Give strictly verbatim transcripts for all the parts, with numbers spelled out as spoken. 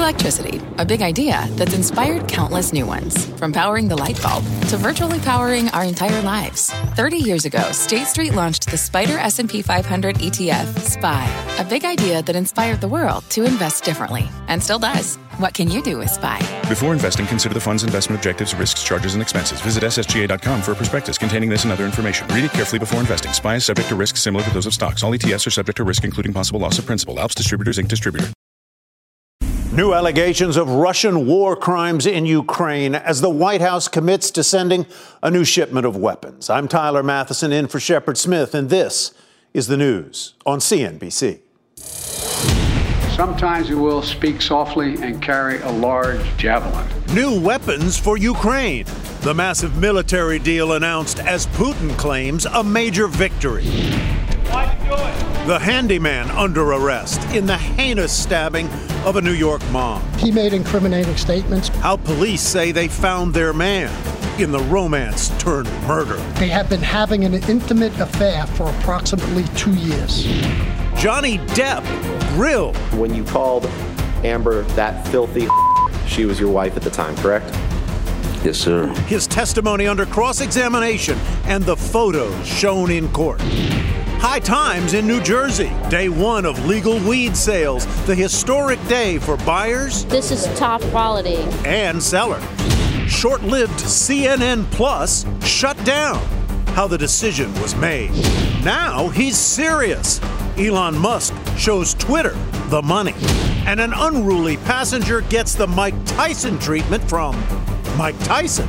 Electricity, a big idea that's inspired countless new ones. From powering the light bulb to virtually powering our entire lives. thirty years ago, State Street launched the Spider S and P five hundred E T F, S P Y, a big idea that inspired the world to invest differently, and still does. What can you do with S P Y? Before investing, consider the fund's investment objectives, risks, charges, and expenses. Visit S S G A dot com for a prospectus containing this and other information. Read it carefully before investing. S P Y is subject to risks similar to those of stocks. All E T Fs are subject to risk, including possible loss of principal. Alps Distributors, Incorporated Distributor. New allegations of Russian war crimes in Ukraine as the White House commits to sending a new shipment of weapons. I'm Tyler Matheson in for Shepard Smith, and this is the news on C N B C. Sometimes you will speak softly and carry a large javelin. New weapons for Ukraine. The massive military deal announced as Putin claims a major victory. Why'd you do it? The handyman under arrest in the heinous stabbing of a New York mom. He made incriminating statements. How police say they found their man in the romance turned murder. They have been having an intimate affair for approximately two years. Johnny Depp grilled. When you called Amber that filthy, she was your wife at the time, correct? Yes, sir. His testimony under cross-examination and the photos shown in court. High times in New Jersey. Day one of legal weed sales. The historic day for buyers. This is top quality. And sellers. Short-lived C N N Plus shut down. How the decision was made. Now he's serious. Elon Musk shows Twitter the money. And an unruly passenger gets the Mike Tyson treatment from Mike Tyson.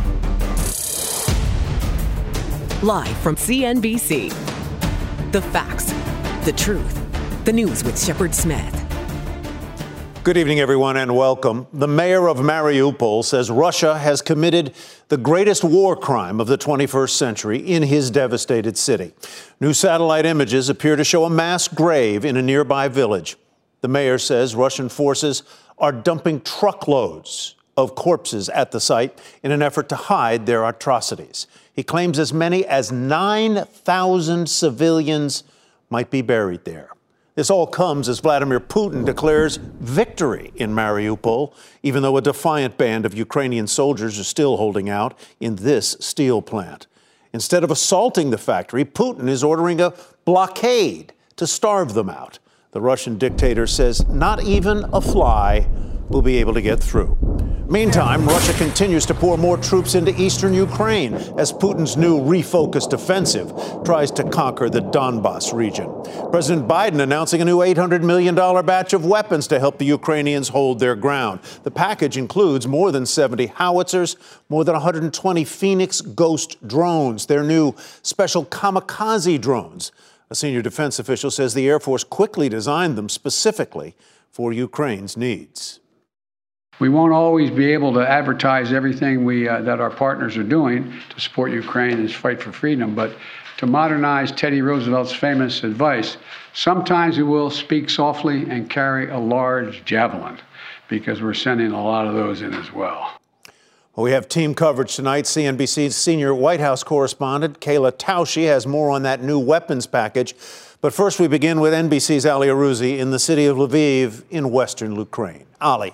Live from C N B C. The facts, the truth, the news with Shepard Smith. Good evening, everyone, and welcome. The mayor of Mariupol says Russia has committed the greatest war crime of the twenty-first century in his devastated city. New satellite images appear to show a mass grave in a nearby village. The mayor says Russian forces are dumping truckloads of corpses at the site in an effort to hide their atrocities. He claims as many as nine thousand civilians might be buried there. This all comes as Vladimir Putin declares victory in Mariupol, even though a defiant band of Ukrainian soldiers are still holding out in this steel plant. Instead of assaulting the factory, Putin is ordering a blockade to starve them out. The Russian dictator says not even a fly will be able to get through. Meantime, Russia continues to pour more troops into eastern Ukraine as Putin's new refocused offensive tries to conquer the Donbas region. President Biden announcing a new eight hundred million dollars batch of weapons to help the Ukrainians hold their ground. The package includes more than seventy howitzers, more than one hundred twenty Phoenix Ghost drones, their new special kamikaze drones. A senior defense official says the Air Force quickly designed them specifically for Ukraine's needs. We won't always be able to advertise everything we uh, that our partners are doing to support Ukraine and its fight for freedom, but to modernize Teddy Roosevelt's famous advice, sometimes we will speak softly and carry a large javelin, because we're sending a lot of those in as well. Well, we have team coverage tonight. C N B C's senior White House correspondent Kayla Tausche has more on that new weapons package. But first, we begin with N B C's Ali Arouzi in the city of Lviv in western Ukraine. Ali.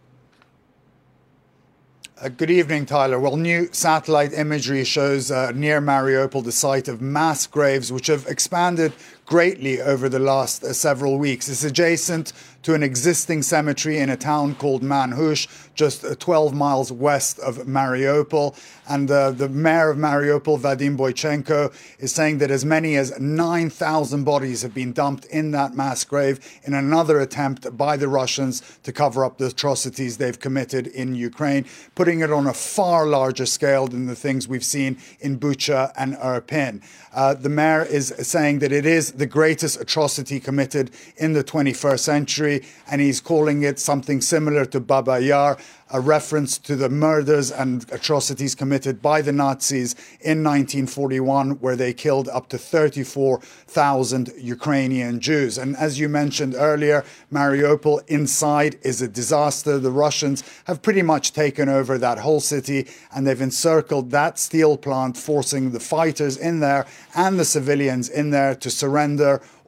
Uh, good evening, Tyler. Well, new satellite imagery shows uh, near Mariupol the site of mass graves, which have expanded greatly over the last uh, several weeks. It's adjacent to an existing cemetery in a town called Manhush, just uh, twelve miles west of Mariupol. And uh, the mayor of Mariupol, Vadim Boychenko, is saying that as many as nine thousand bodies have been dumped in that mass grave in another attempt by the Russians to cover up the atrocities they've committed in Ukraine, putting it on a far larger scale than the things we've seen in Bucha and Irpin. Uh, the mayor is saying that it is the greatest atrocity committed in the twenty-first century, and he's calling it something similar to Baba Yar, a reference to the murders and atrocities committed by the Nazis in nineteen forty-one, where they killed up to thirty-four thousand Ukrainian Jews. And as you mentioned earlier, Mariupol inside is a disaster. The Russians have pretty much taken over that whole city, and they've encircled that steel plant, forcing the fighters in there and the civilians in there to surrender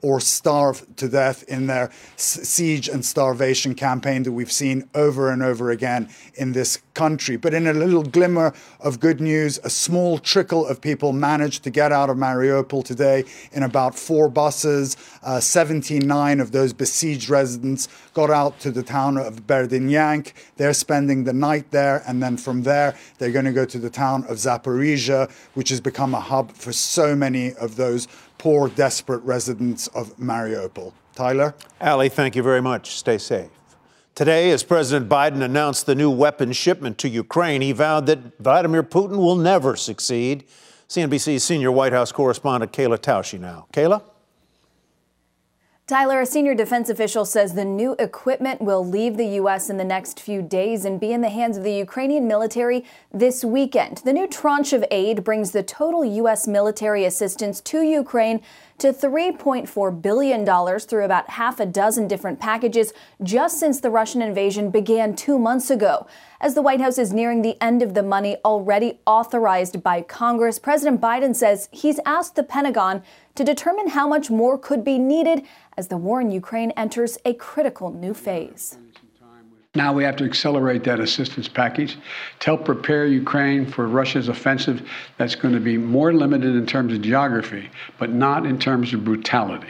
or starve to death in their siege and starvation campaign that we've seen over and over again in this country. But in a little glimmer of good news, a small trickle of people managed to get out of Mariupol today in about four buses. Uh, seventy-nine of those besieged residents got out to the town of Berdyansk. They're spending the night there, and then from there, they're going to go to the town of Zaporizhia, which has become a hub for so many of those poor, desperate residents of Mariupol. Tyler? Ali, thank you very much. Stay safe. Today, as President Biden announced the new weapon shipment to Ukraine, he vowed that Vladimir Putin will never succeed. C N B C's senior White House correspondent Kayla Tausche now. Kayla? Tyler, a senior defense official says the new equipment will leave the U S in the next few days and be in the hands of the Ukrainian military this weekend. The new tranche of aid brings the total U S military assistance to Ukraine to three point four billion dollars through about half a dozen different packages just since the Russian invasion began two months ago. As the White House is nearing the end of the money already authorized by Congress, President Biden says he's asked the Pentagon to determine how much more could be needed as the war in Ukraine enters a critical new phase. Now we have to accelerate that assistance package to help prepare Ukraine for Russia's offensive that's going to be more limited in terms of geography, but not in terms of brutality.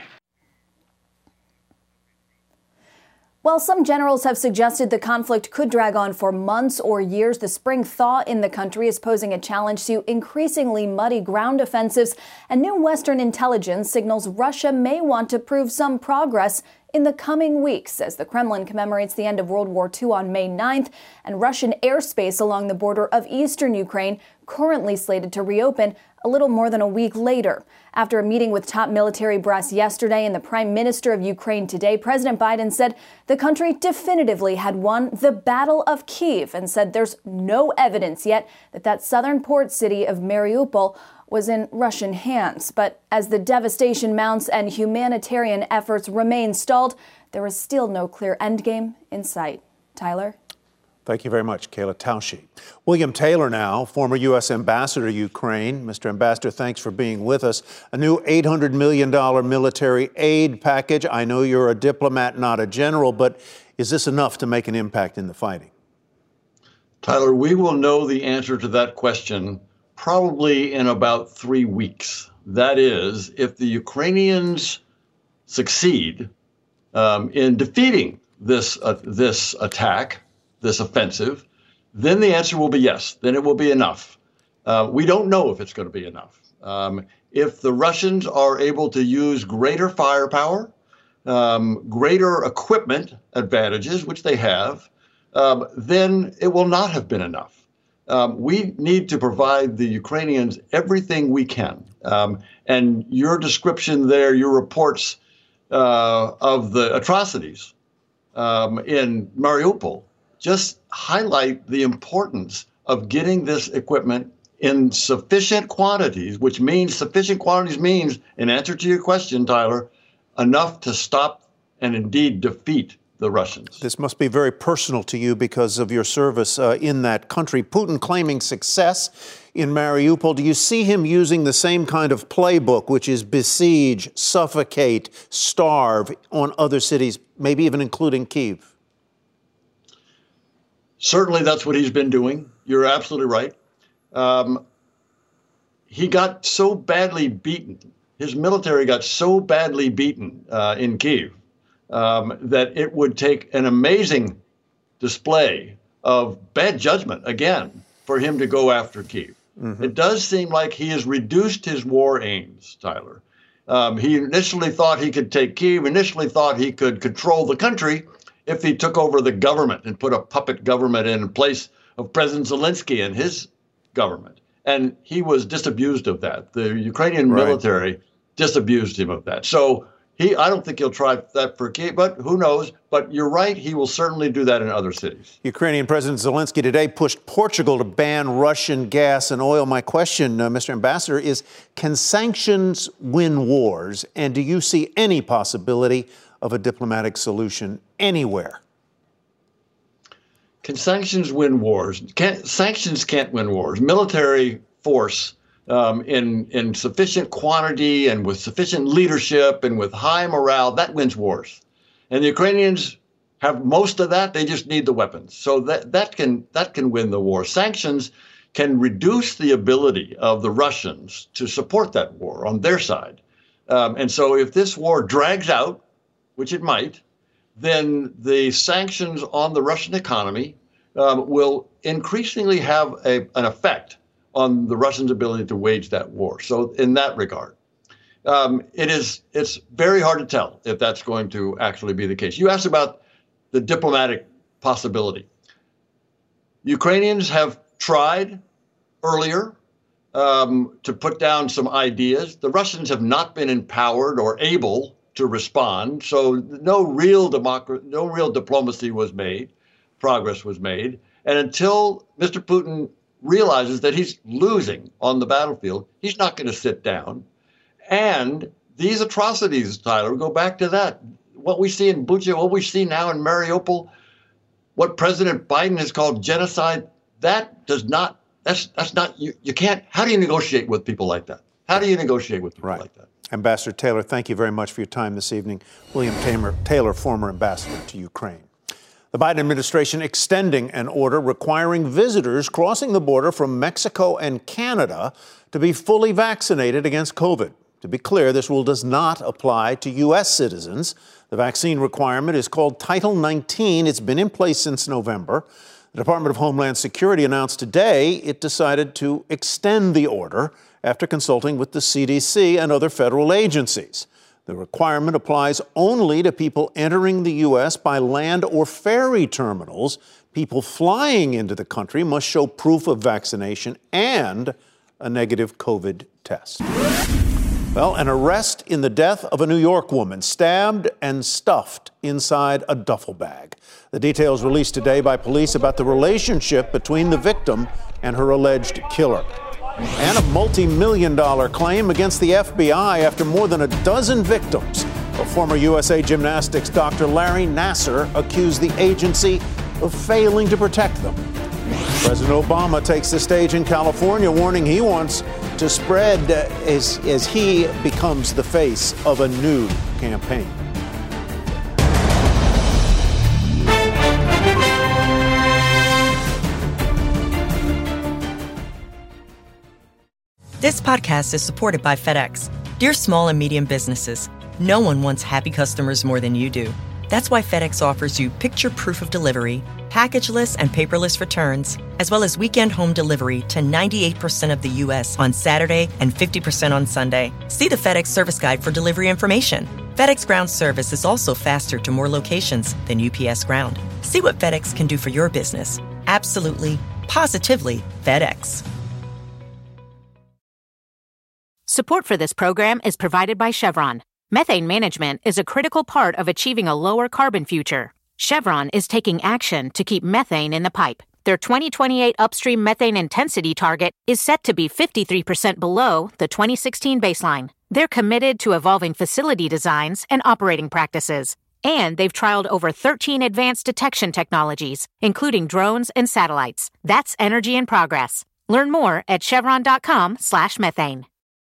While some generals have suggested the conflict could drag on for months or years, the spring thaw in the country is posing a challenge to increasingly muddy ground offensives, and new Western intelligence signals Russia may want to prove some progress in the coming weeks as the Kremlin commemorates the end of World War Two on May ninth, and Russian airspace along the border of eastern Ukraine currently slated to reopen a little more than a week later. After a meeting with top military brass yesterday and the Prime Minister of Ukraine today, President Biden said the country definitively had won the Battle of Kyiv and said there's no evidence yet that that southern port city of Mariupol was in Russian hands. But as the devastation mounts and humanitarian efforts remain stalled, there is still no clear endgame in sight. Tyler? Thank you very much, Kayla Tausche. William Taylor now, former U S Ambassador to Ukraine. Mister Ambassador, thanks for being with us. A new eight hundred million dollars military aid package. I know you're a diplomat, not a general, but is this enough to make an impact in the fighting? Tyler, we will know the answer to that question probably in about three weeks. That is, if the Ukrainians succeed um, in defeating this uh, this attack, this offensive, then the answer will be yes. Then it will be enough. Uh, we don't know if it's going to be enough. Um, if the Russians are able to use greater firepower, um, greater equipment advantages, which they have, um, then it will not have been enough. Um, we need to provide the Ukrainians everything we can. Um, and your description there, your reports uh, of the atrocities um, in Mariupol, just highlight the importance of getting this equipment in sufficient quantities, which means sufficient quantities means, in answer to your question, Tyler, enough to stop and indeed defeat the Russians. This must be very personal to you because of your service uh, in that country. Putin claiming success in Mariupol. Do you see him using the same kind of playbook, which is besiege, suffocate, starve on other cities, maybe even including Kyiv? Certainly, that's what he's been doing. You're absolutely right. Um, he got so badly beaten. His military got so badly beaten uh, in Kyiv um, that it would take an amazing display of bad judgment, again, for him to go after Kyiv. Mm-hmm. It does seem like he has reduced his war aims, Tyler. Um, he initially thought he could take Kyiv, initially thought he could control the country if he took over the government and put a puppet government in place of President Zelensky and his government. And he was disabused of that. The Ukrainian right. military disabused him of that. So he, I don't think he'll try that for Kyiv, but who knows? But you're right, he will certainly do that in other cities. Ukrainian President Zelensky today pushed Portugal to ban Russian gas and oil. My question, uh, Mister Ambassador, is can sanctions win wars? And do you see any possibility of a diplomatic solution anywhere? Can sanctions win wars? Can't, sanctions can't win wars. Military force um, in, in sufficient quantity and with sufficient leadership and with high morale, that wins wars. And the Ukrainians have most of that. They just need the weapons. So that, that can that can win the war. Sanctions can reduce the ability of the Russians to support that war on their side. Um, and so if this war drags out, which it might, then the sanctions on the Russian economy um, will increasingly have a, an effect on the Russians' ability to wage that war. So in that regard, um, it is it's very hard to tell if that's going to actually be the case. You asked about the diplomatic possibility. Ukrainians have tried earlier um, to put down some ideas. The Russians have not been empowered or able to respond, so no real democracy, no real diplomacy was made, progress was made. And until Mister Putin realizes that he's losing on the battlefield, he's not going to sit down. And these atrocities, Tyler, go back to that. What we see in Bucha, what we see now in Mariupol, what President Biden has called genocide, that does not, that's that's not, you, you can't, how do you negotiate with people like that? How do you negotiate with people right. like that? Ambassador Taylor, thank you very much for your time this evening. William Taylor, Taylor, former ambassador to Ukraine. The Biden administration extending an order requiring visitors crossing the border from Mexico and Canada to be fully vaccinated against COVID. To be clear, this rule does not apply to U S citizens. The vaccine requirement is called Title nineteen. It's been in place since November. The Department of Homeland Security announced today it decided to extend the order after consulting with the C D C and other federal agencies. The requirement applies only to people entering the U S by land or ferry terminals. People flying into the country must show proof of vaccination and a negative COVID test. Well, an arrest in the death of a New York woman stabbed and stuffed inside a duffel bag. The details released today by police about the relationship between the victim and her alleged killer. And a multi-million dollar claim against the F B I after more than a dozen victims. A former U S A Gymnastics Doctor Larry Nassar accused the agency of failing to protect them. President Obama takes the stage in California, warning he wants to spread uh, as, as he becomes the face of a new campaign. This podcast is supported by FedEx. Dear small and medium businesses, no one wants happy customers more than you do. That's why FedEx offers you picture proof of delivery, packageless and paperless returns, as well as weekend home delivery to ninety-eight percent of the U S on Saturday and fifty percent on Sunday. See the FedEx service guide for delivery information. FedEx Ground service is also faster to more locations than U P S Ground. See what FedEx can do for your business. Absolutely, positively FedEx. Support for this program is provided by Chevron. Methane management is a critical part of achieving a lower carbon future. Chevron is taking action to keep methane in the pipe. Their twenty twenty-eight upstream methane intensity target is set to be fifty-three percent below the twenty sixteen baseline. They're committed to evolving facility designs and operating practices. And they've trialed over thirteen advanced detection technologies, including drones and satellites. That's energy in progress. Learn more at chevron.com slash methane.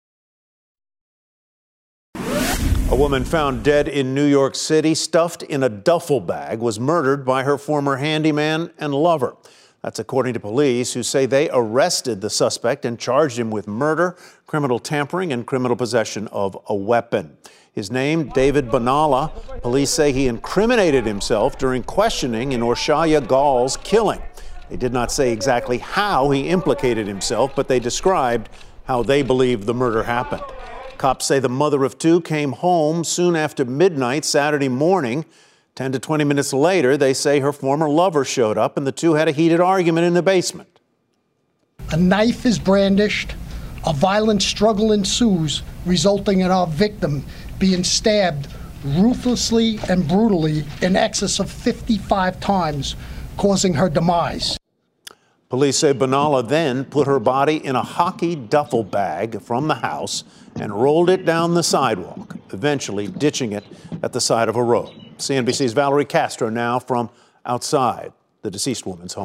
A woman found dead in New York City, stuffed in a duffel bag, was murdered by her former handyman and lover. That's according to police, who say they arrested the suspect and charged him with murder, criminal tampering, and criminal possession of a weapon. His name, David Bonalla. Police say he incriminated himself during questioning in Orshaya Gall's killing. They did not say exactly how he implicated himself, but they described how they believe the murder happened. Cops say the mother of two came home soon after midnight Saturday morning. ten to twenty minutes later, they say her former lover showed up and the two had a heated argument in the basement. A knife is brandished. A violent struggle ensues, resulting in our victim being stabbed ruthlessly and brutally in excess of fifty-five times, causing her demise. Police say Bonalla then put her body in a hockey duffel bag from the house and rolled it down the sidewalk, eventually ditching it at the side of a road. C N B C's Valerie Castro now from outside the deceased woman's home.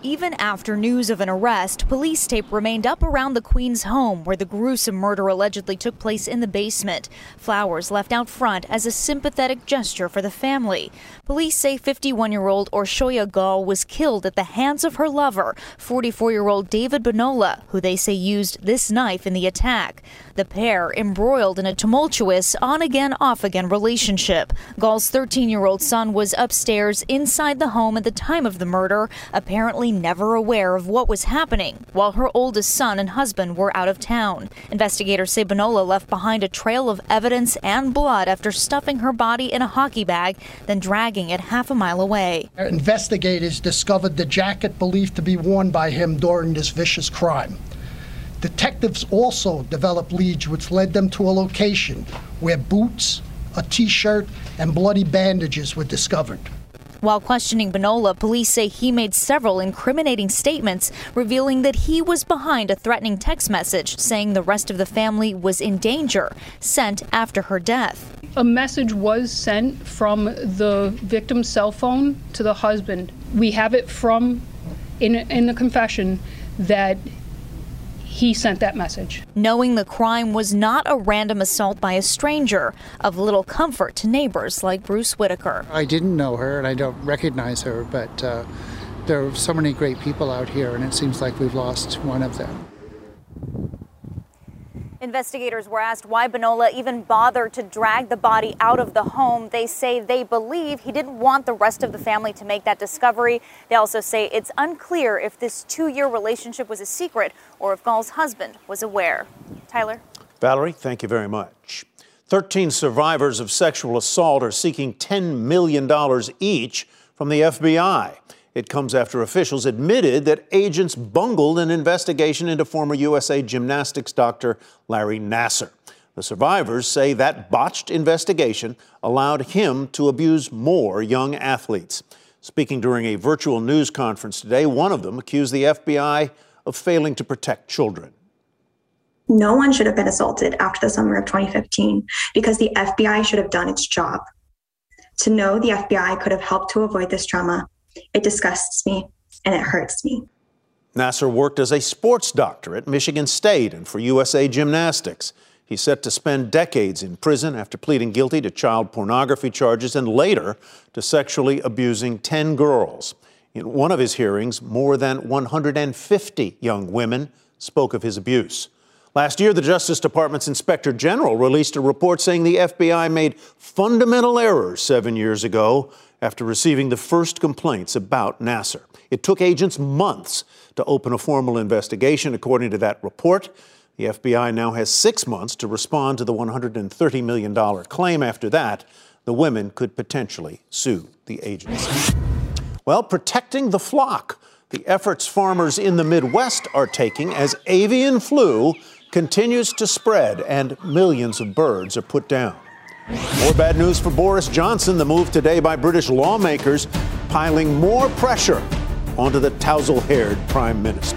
Even after news of an arrest, police tape remained up around the Queens home where the gruesome murder allegedly took place in the basement. Flowers left out front as a sympathetic gesture for the family. Police say fifty-one-year-old Orshoya Gall was killed at the hands of her lover, forty-four-year-old David Bonola, who they say used this knife in the attack. The pair embroiled in a tumultuous on-again, off-again relationship. Gall's thirteen-year-old son was upstairs inside the home at the time of the murder, apparently never aware of what was happening, while her oldest son and husband were out of town. Investigators say Bonola left behind a trail of evidence and blood after stuffing her body in a hockey bag, then dragging it half a mile away. Investigators discovered the jacket believed to be worn by him during this vicious crime. Detectives also developed leads which led them to a location where boots, a T-shirt, and bloody bandages were discovered. While questioning Bonola, police say he made several incriminating statements, revealing that he was behind a threatening text message saying the rest of the family was in danger, sent after her death. A message was sent from the victim's cell phone to the husband. We have it from, in, in the confession, that he sent that message. Knowing the crime was not a random assault by a stranger, of little comfort to neighbors like Bruce Whitaker. I didn't know her and I don't recognize her, but uh, there are so many great people out here and it seems like we've lost one of them. Investigators were asked why Bonola even bothered to drag the body out of the home. They say they believe he didn't want the rest of the family to make that discovery. They also say it's unclear if this two-year relationship was a secret or if Gall's husband was aware. Tyler? Valerie, thank you very much. thirteen survivors of sexual assault are seeking ten million dollars each from the F B I. It comes after officials admitted that agents bungled an investigation into former U S A gymnastics doctor Larry Nassar. The survivors say that botched investigation allowed him to abuse more young athletes. Speaking during a virtual news conference today, one of them accused the F B I of failing to protect children. No one should have been assaulted after the summer of twenty fifteen because the F B I should have done its job. To know the F B I could have helped to avoid this trauma, it disgusts me and it hurts me. Nassar worked as a sports doctor at Michigan State and for U S A Gymnastics. He's set to spend decades in prison after pleading guilty to child pornography charges and later to sexually abusing ten girls. In one of his hearings, more than one hundred fifty young women spoke of his abuse. Last year, the Justice Department's Inspector General released a report saying the F B I made fundamental errors seven years ago after receiving the first complaints about Nassar. It took agents months to open a formal investigation, according to that report. The F B I now has six months to respond to the one hundred thirty million dollars claim. After that, the women could potentially sue the agency. Well, protecting the flock, the efforts farmers in the Midwest are taking as avian flu continues to spread and millions of birds are put down. More bad news for Boris Johnson. The move today by British lawmakers piling more pressure onto the tousle-haired Prime Minister.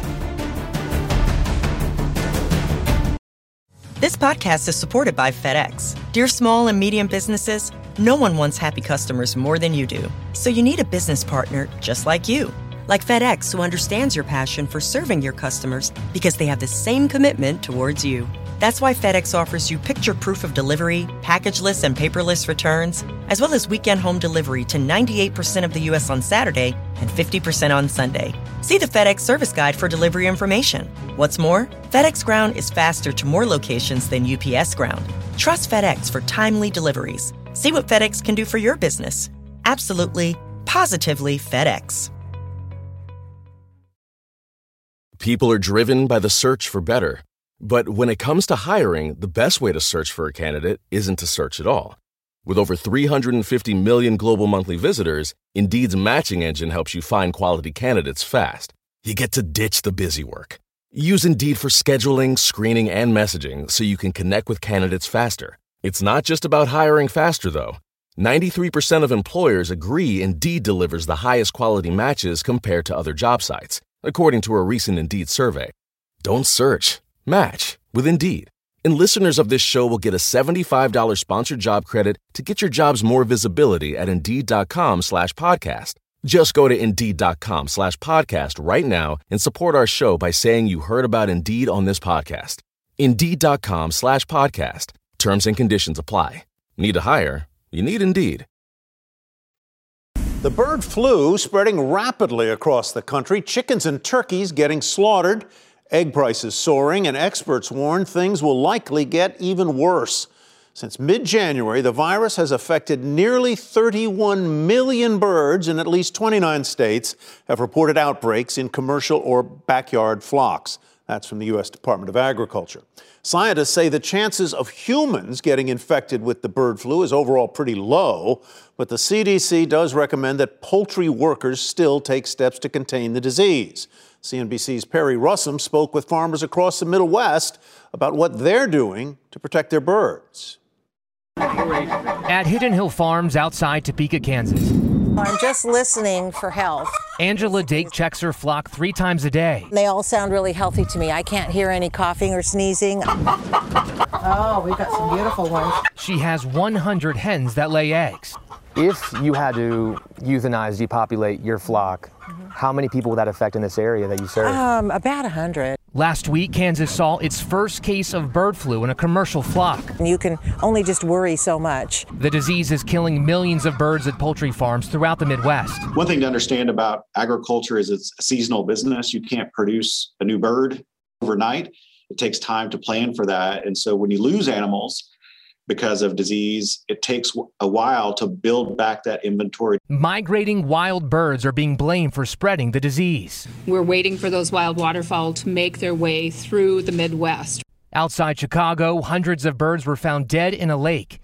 This podcast is supported by FedEx. Dear small and medium businesses, no one wants happy customers more than you do. So you need a business partner just like you. Like FedEx, who understands your passion for serving your customers because they have the same commitment towards you. That's why FedEx offers you picture proof of delivery, packageless and paperless returns, as well as weekend home delivery to ninety-eight percent of the U S on Saturday and fifty percent on Sunday. See the FedEx service guide for delivery information. What's more, FedEx Ground is faster to more locations than U P S Ground. Trust FedEx for timely deliveries. See what FedEx can do for your business. Absolutely, positively FedEx. People are driven by the search for better. But when it comes to hiring, the best way to search for a candidate isn't to search at all. With over three hundred fifty million global monthly visitors, Indeed's matching engine helps you find quality candidates fast. You get to ditch the busy work. Use Indeed for scheduling, screening, and messaging so you can connect with candidates faster. It's not just about hiring faster, though. ninety-three percent of employers agree Indeed delivers the highest quality matches compared to other job sites, according to a recent Indeed survey. Don't search. Match with Indeed. And listeners of this show will get a seventy-five dollars sponsored job credit to get your jobs more visibility at Indeed.com slash podcast. Just go to Indeed.com slash podcast right now and support our show by saying you heard about Indeed on this podcast. Indeed.com slash podcast. Terms and conditions apply. Need to hire? You need Indeed. The bird flu spreading rapidly across the country. Chickens and turkeys getting slaughtered. Egg prices soaring, and experts warn things will likely get even worse. Since mid-January, the virus has affected nearly thirty-one million birds, and at least twenty-nine states have reported outbreaks in commercial or backyard flocks. That's from the U S Department of Agriculture. Scientists say the chances of humans getting infected with the bird flu is overall pretty low, but the C D C does recommend that poultry workers still take steps to contain the disease. C N B C's Perry Russom spoke with farmers across the Middle West about what they're doing to protect their birds. At Hidden Hill Farms outside Topeka, Kansas. I'm just listening for health. Angela Dake checks her flock three times a day. They all sound really healthy to me. I can't hear any coughing or sneezing. Oh, we've got some beautiful ones. She has one hundred hens that lay eggs. If you had to euthanize, depopulate your flock, mm-hmm. how many people would that affect in this area that you serve? Um, about one hundred. Last week, Kansas saw its first case of bird flu in a commercial flock. You can only just worry so much. The disease is killing millions of birds at poultry farms throughout the Midwest. One thing to understand about agriculture is it's a seasonal business. You can't produce a new bird overnight. It takes time to plan for that. And so when you lose animals because of disease, it takes a while to build back that inventory. Migrating wild birds are being blamed for spreading the disease. We're waiting for those wild waterfowl to make their way through the Midwest. Outside Chicago, hundreds of birds were found dead in a lake.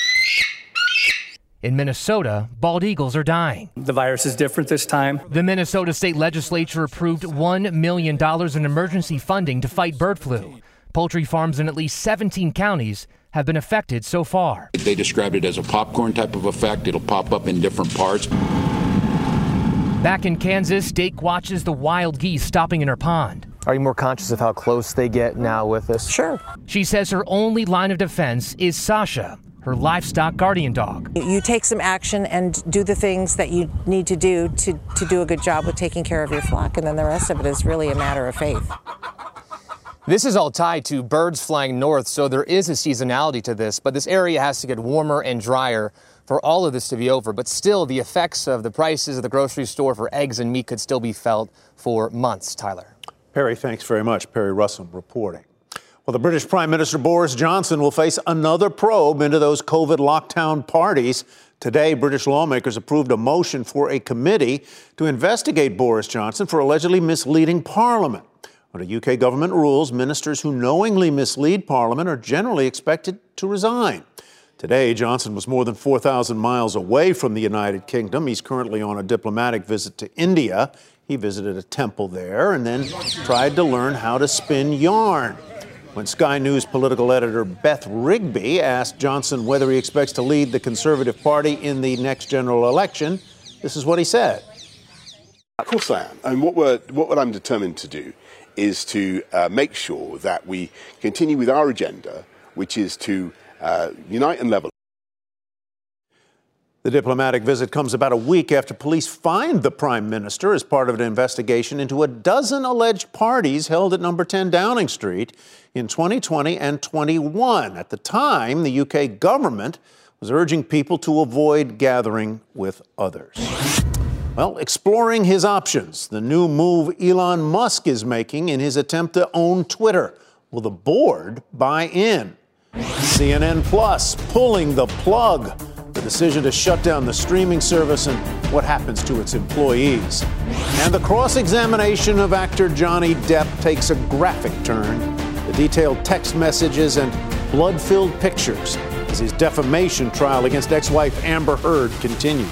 In Minnesota, bald eagles are dying. The virus is different this time. The Minnesota State Legislature approved one million dollars in emergency funding to fight bird flu. Poultry farms in at least seventeen counties have been affected so far. They described it as a popcorn type of effect. It'll pop up in different parts. Back in Kansas, Dake watches the wild geese stopping in her pond. Are you more conscious of how close they get now with this? Sure. She says her only line of defense is Sasha, her livestock guardian dog. You take some action and do the things that you need to do to, to do a good job with taking care of your flock, and then the rest of it is really a matter of faith. This is all tied to birds flying north, so there is a seasonality to this, but this area has to get warmer and drier for all of this to be over. But still, the effects of the prices at the grocery store for eggs and meat could still be felt for months. Tyler. Perry, thanks very much. Perry Russom reporting. Well, the British Prime Minister Boris Johnson will face another probe into those COVID lockdown parties. Today, British lawmakers approved a motion for a committee to investigate Boris Johnson for allegedly misleading Parliament. Under U K government rules, ministers who knowingly mislead Parliament are generally expected to resign. Today, Johnson was more than four thousand miles away from the United Kingdom. He's currently on a diplomatic visit to India. He visited a temple there and then tried to learn how to spin yarn. When Sky News political editor Beth Rigby asked Johnson whether he expects to lead the Conservative Party in the next general election, this is what he said. Of course I am. And what, we're, what I'm determined to do is to uh, make sure that we continue with our agenda, which is to uh, unite and level. The diplomatic visit comes about a week after police fined the Prime Minister as part of an investigation into a dozen alleged parties held at number ten Downing Street in twenty twenty and twenty-one. At the time, the U K government was urging people to avoid gathering with others. Well, exploring his options, the new move Elon Musk is making in his attempt to own Twitter. Will the board buy in? C N N Plus pulling the plug. The decision to shut down the streaming service and what happens to its employees. And the cross-examination of actor Johnny Depp takes a graphic turn. The detailed text messages and blood-filled pictures as his defamation trial against ex-wife Amber Heard continues.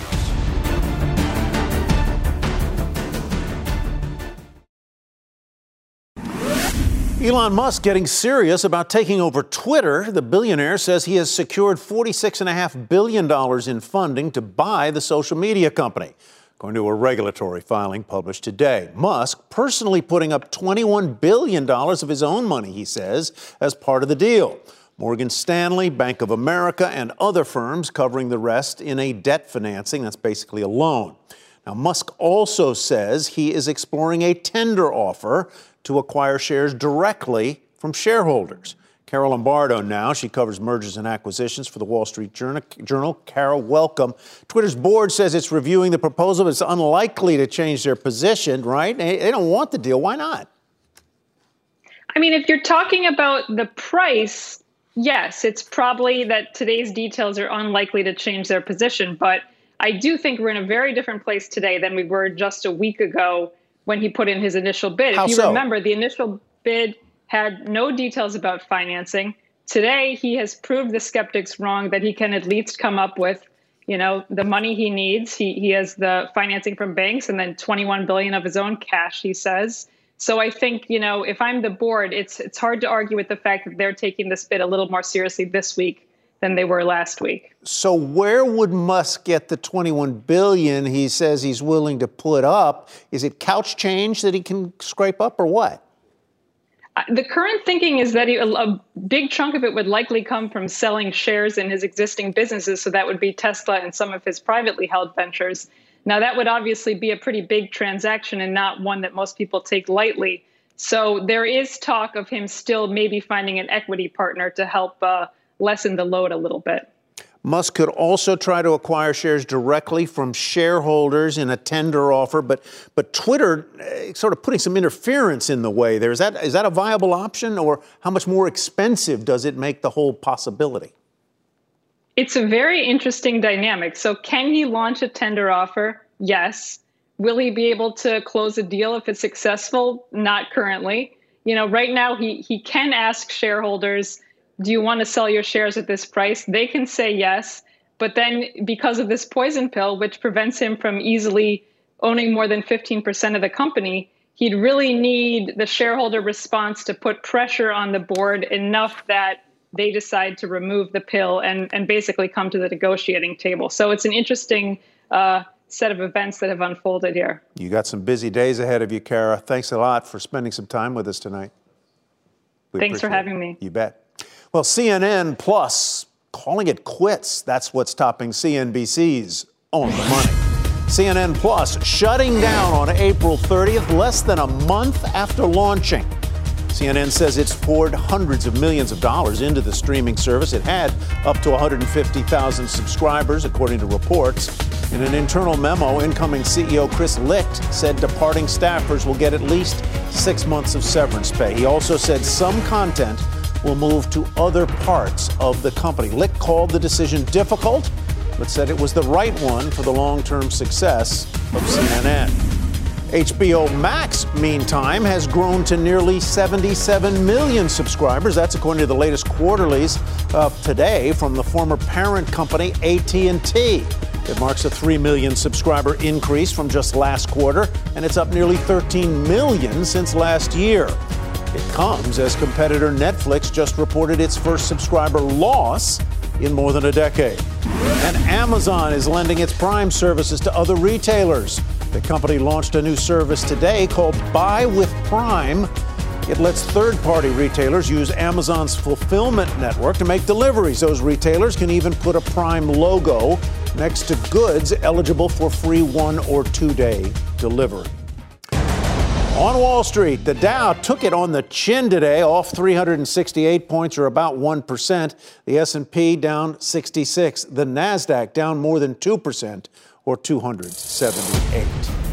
Elon Musk getting serious about taking over Twitter. The billionaire says he has secured forty-six point five billion dollars in funding to buy the social media company, according to a regulatory filing published today. Musk personally putting up twenty-one billion dollars of his own money, he says, as part of the deal. Morgan Stanley, Bank of America, and other firms covering the rest in a debt financing. That's basically a loan. Now, Musk also says he is exploring a tender offer to acquire shares directly from shareholders. Carol Lombardo now. She covers mergers and acquisitions for the Wall Street Journal. Carol, welcome. Twitter's board says it's reviewing the proposal, but it's unlikely to change their position, right? They don't want the deal. Why not? I mean, if you're talking about the price, yes, it's probably that today's details are unlikely to change their position. But I do think we're in a very different place today than we were just a week ago when he put in his initial bid. How if you so? remember, the initial bid had no details about financing. Today, he has proved the skeptics wrong, that he can at least come up with, you know, the money he needs. He he has the financing from banks and then twenty-one billion dollars of his own cash, he says. So I think, you know, if I'm the board, it's it's hard to argue with the fact that they're taking this bid a little more seriously this week than they were last week. So where would Musk get the twenty-one billion dollars he says he's willing to put up? Is it couch change that he can scrape up, or what? The current thinking is that he, a, a big chunk of it would likely come from selling shares in his existing businesses. So that would be Tesla and some of his privately held ventures. Now, that would obviously be a pretty big transaction and not one that most people take lightly. So there is talk of him still maybe finding an equity partner to help uh, lessen the load a little bit. Musk could also try to acquire shares directly from shareholders in a tender offer, but but Twitter uh, sort of putting some interference in the way there. Is that is that a viable option, or how much more expensive does it make the whole possibility? It's a very interesting dynamic. So can he launch a tender offer? Yes. Will he be able to close a deal if it's successful? Not currently. You know, right now he he can ask shareholders, do you want to sell your shares at this price? They can say yes. But then because of this poison pill, which prevents him from easily owning more than fifteen percent of the company, he'd really need the shareholder response to put pressure on the board enough that they decide to remove the pill and, and basically come to the negotiating table. So it's an interesting uh, set of events that have unfolded here. You got some busy days ahead of you, Kara. Thanks a lot for spending some time with us tonight. We Thanks for having me. You bet. Well, C N N Plus calling it quits. That's what's topping C N B C's On the Money. C N N Plus shutting down on April thirtieth, less than a month after launching. C N N says it's poured hundreds of millions of dollars into the streaming service. It had up to one hundred fifty thousand subscribers, according to reports. In an internal memo, incoming C E O Chris Licht said departing staffers will get at least six months of severance pay. He also said some content will move to other parts of the company. Licht called the decision difficult, but said it was the right one for the long-term success of C N N. H B O Max, meantime, has grown to nearly seventy-seven million subscribers. That's according to the latest quarterlies of today from the former parent company A T and T. It marks a three million subscriber increase from just last quarter, and it's up nearly thirteen million since last year. It comes as competitor Netflix just reported its first subscriber loss in more than a decade. And Amazon is lending its Prime services to other retailers. The company launched a new service today called Buy with Prime. It lets third-party retailers use Amazon's fulfillment network to make deliveries. Those retailers can even put a Prime logo next to goods eligible for free one- or two-day delivery. On Wall Street, the Dow took it on the chin today, off three hundred sixty-eight points, or about one percent. The S and P down sixty-six. The NASDAQ down more than two percent, or two hundred seventy-eight.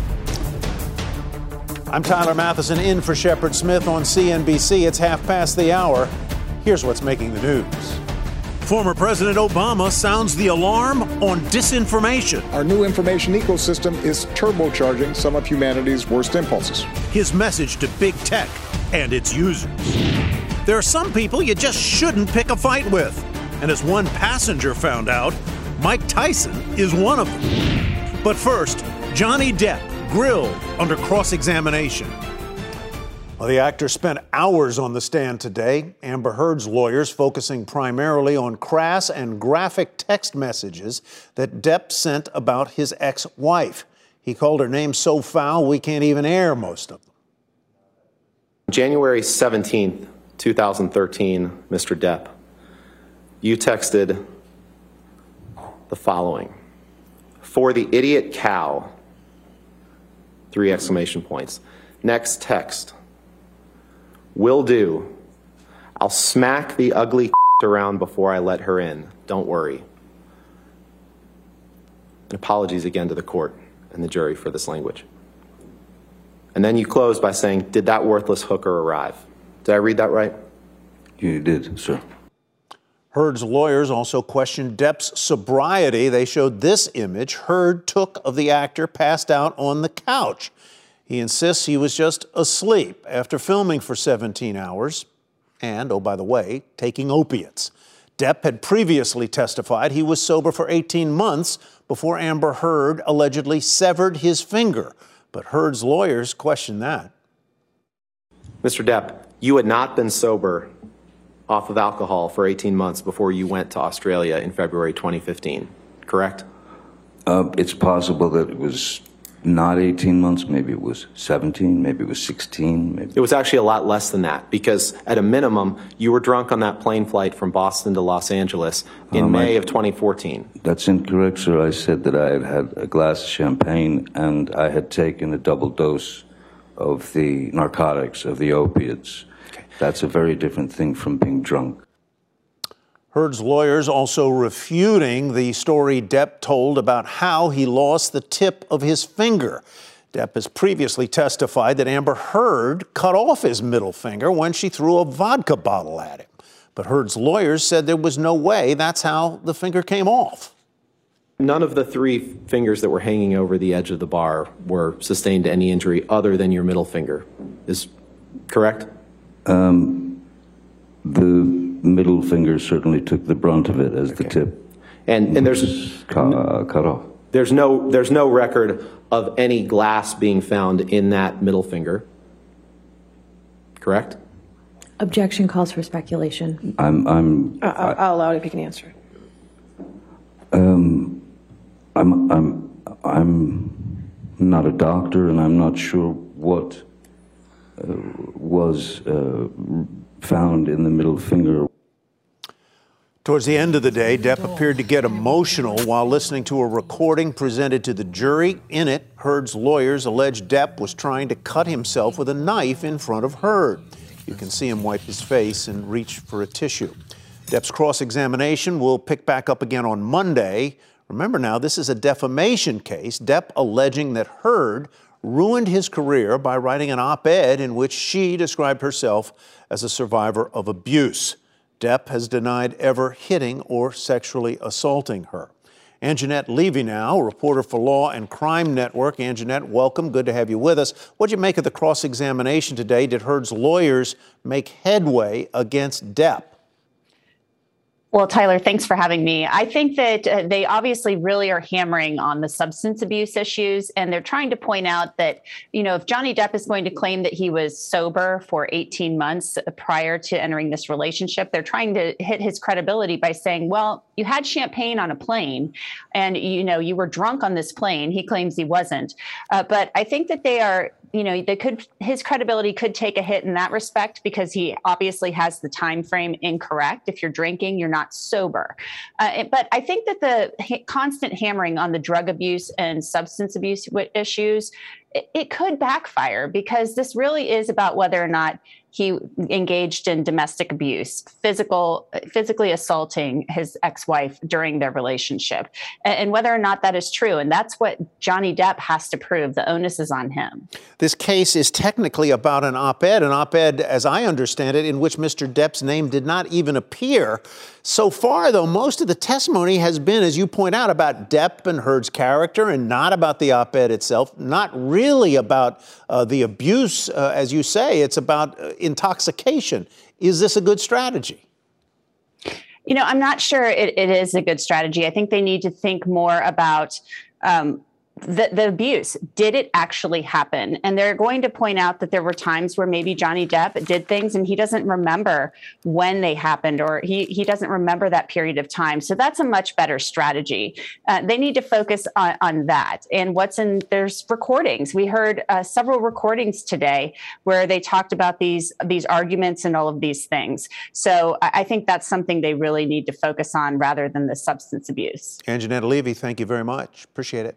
I'm Tyler Mathisen, in for Shepard Smith on C N B C. It's half past the hour. Here's what's making the news. Former President Obama sounds the alarm on disinformation. Our new information ecosystem is turbocharging some of humanity's worst impulses. His message to big tech and its users. There are some people you just shouldn't pick a fight with. And as one passenger found out, Mike Tyson is one of them. But first, Johnny Depp grilled under cross-examination. Well, the actor spent hours on the stand today. Amber Heard's lawyers focusing primarily on crass and graphic text messages that Depp sent about his ex-wife. He called her name so foul we can't even air most of them. January seventeenth, twenty thirteen, Mister Depp, you texted the following: "For the idiot cow Three exclamation points. Next text. Will do. I'll smack the ugly around before I let her in. Don't worry. And apologies again to the court and the jury for this language. And then you close by saying, did that worthless hooker arrive? Did I read that right? You did, sir. Heard's lawyers also questioned Depp's sobriety. They showed this image Heard took of the actor passed out on the couch. He insists he was just asleep after filming for seventeen hours and, oh, by the way, taking opiates. Depp had previously testified he was sober for eighteen months before Amber Heard allegedly severed his finger. But Heard's lawyers questioned that. Mister Depp, you had not been sober off of alcohol for eighteen months before you went to Australia in February twenty fifteen, correct? Uh, it's possible that it was not eighteen months, maybe it was seventeen, maybe it was sixteen. Maybe. It was actually a lot less than that, because at a minimum, you were drunk on that plane flight from Boston to Los Angeles in um, May I, of twenty fourteen. That's incorrect, sir. I said that I had had a glass of champagne and I had taken a double dose of the narcotics, of the opiates. Okay. That's a very different thing from being drunk. Heard's lawyers also refuting the story Depp told about how he lost the tip of his finger. Depp has previously testified that Amber Heard cut off his middle finger when she threw a vodka bottle at him. But Heard's lawyers said there was no way that's how the finger came off. None of the three fingers that were hanging over the edge of the bar were sustained any injury other than your middle finger. Is correct? Um, the middle finger certainly took the brunt of it as okay. the tip. And and there's cut, uh, cut off. There's no there's no record of any glass being found in that middle finger. Correct? Objection calls for speculation. I'm I'm uh, I'll, I'll allow it if you can answer it. Um I'm I'm I'm not a doctor and I'm not sure what uh, was uh, found in the middle finger. Towards the end of the day, Depp appeared to get emotional while listening to a recording presented to the jury. In it, Heard's lawyers alleged Depp was trying to cut himself with a knife in front of Heard. You can see him wipe his face and reach for a tissue. Depp's cross-examination will pick back up again on Monday. Remember now, this is a defamation case. Depp alleging that Heard ruined his career by writing an op-ed in which she described herself as a survivor of abuse. Depp has denied ever hitting or sexually assaulting her. Anjanette Levy now, reporter for Law and Crime Network. Anjanette, welcome. Good to have you with us. What did you make of the cross-examination today? Did Heard's lawyers make headway against Depp? Well, Tyler, thanks for having me. I think that uh, they obviously really are hammering on the substance abuse issues, and they're trying to point out that, you know, if Johnny Depp is going to claim that he was sober for eighteen months prior to entering this relationship, they're trying to hit his credibility by saying, well, you had champagne on a plane and, you know, you were drunk on this plane. He claims he wasn't. Uh, but I think that they are, you know, they could, his credibility could take a hit in that respect because he obviously has the time frame incorrect. If you're drinking, you're not sober. Uh, but I think that the ha- constant hammering on the drug abuse and substance abuse w- issues, it, it could backfire because this really is about whether or not he engaged in domestic abuse, physical, physically assaulting his ex-wife during their relationship, and, and whether or not that is true. And that's what Johnny Depp has to prove. The onus is on him. This case is technically about an op-ed, an op-ed, as I understand it, in which Mister Depp's name did not even appear. So far, though, most of the testimony has been, as you point out, about Depp and Heard's character and not about the op-ed itself, not really about uh, the abuse, uh, as you say. It's about uh, intoxication. Is this a good strategy? You know, I'm not sure it, it is a good strategy. I think they need to think more about um, the, the abuse. Did it actually happen? And they're going to point out that there were times where maybe Johnny Depp did things and he doesn't remember when they happened, or he, he doesn't remember that period of time. So that's a much better strategy. Uh, they need to focus on, on that. And what's in, there's recordings. We heard uh, several recordings today where they talked about these, these arguments and all of these things. So I, I think that's something they really need to focus on rather than the substance abuse. Anjanette Levy, thank you very much. Appreciate it.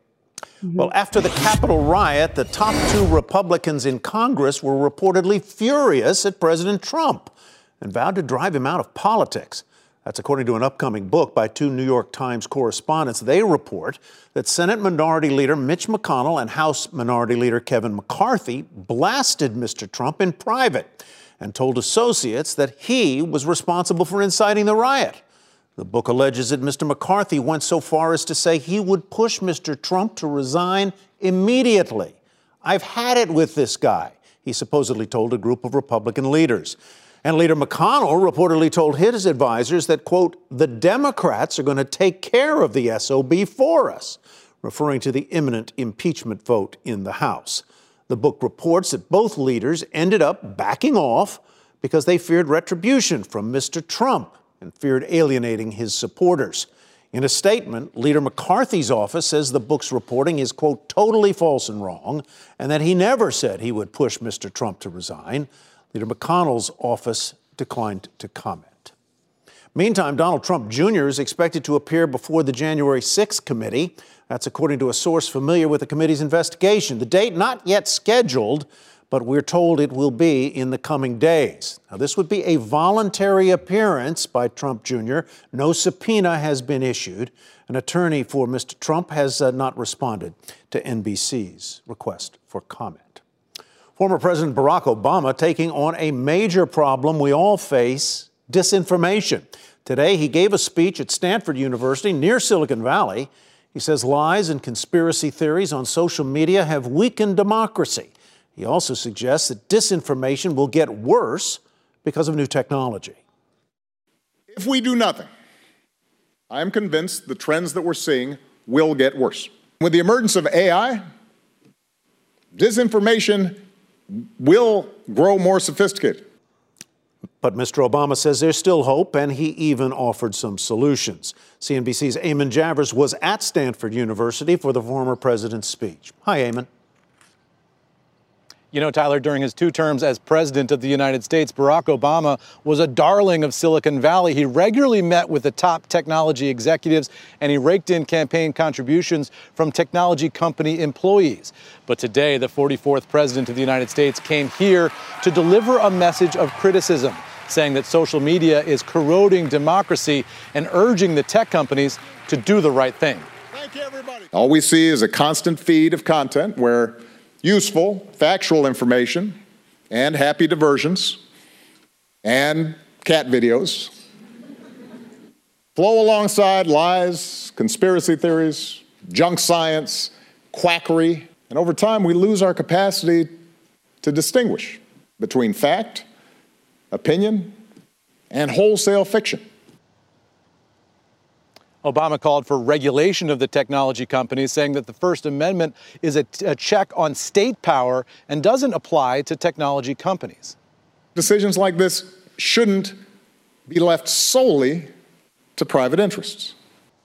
Mm-hmm. Well, after the Capitol riot, the top two Republicans in Congress were reportedly furious at President Trump and vowed to drive him out of politics. That's according to an upcoming book by two New York Times correspondents. They report that Senate Minority Leader Mitch McConnell and House Minority Leader Kevin McCarthy blasted Mister Trump in private and told associates that he was responsible for inciting the riot. The book alleges that Mister McCarthy went so far as to say he would push Mister Trump to resign immediately. "I've had it with this guy," he supposedly told a group of Republican leaders. And Leader McConnell reportedly told his advisors that, quote, "the Democrats are going to take care of the S O B for us," referring to the imminent impeachment vote in the House. The book reports that both leaders ended up backing off because they feared retribution from Mister Trump and feared alienating his supporters. In a statement, Leader McCarthy's office says the book's reporting is, quote, "totally false and wrong," and that he never said he would push Mister Trump to resign. Leader McConnell's office declined to comment. Meantime, Donald Trump Junior is expected to appear before the January sixth committee. That's according to a source familiar with the committee's investigation. The date not yet scheduled, but we're told it will be in the coming days. Now, this would be a voluntary appearance by Trump Junior No subpoena has been issued. An attorney for Mister Trump has uh, not responded to N B C's request for comment. Former President Barack Obama taking on a major problem we all face: disinformation. Today, he gave a speech at Stanford University near Silicon Valley. He says lies and conspiracy theories on social media have weakened democracy. He also suggests that disinformation will get worse because of new technology. If we do nothing, I am convinced the trends that we're seeing will get worse. With the emergence of A I, disinformation will grow more sophisticated. But Mister Obama says there's still hope, and he even offered some solutions. C N B C's Eamon Javers was at Stanford University for the former president's speech. Hi, Eamon. You know, Tyler, during his two terms as president of the United States, Barack Obama was a darling of Silicon Valley. He regularly met with the top technology executives, and he raked in campaign contributions from technology company employees. But today, the forty-fourth president of the United States came here to deliver a message of criticism, saying that social media is corroding democracy and urging the tech companies to do the right thing. Thank you, everybody. All we see is a constant feed of content where useful, factual information and happy diversions and cat videos flow alongside lies, conspiracy theories, junk science, quackery, and over time we lose our capacity to distinguish between fact, opinion, and wholesale fiction. Obama called for regulation of the technology companies, saying that the First Amendment is a, a check on state power and doesn't apply to technology companies. Decisions like this shouldn't be left solely to private interests.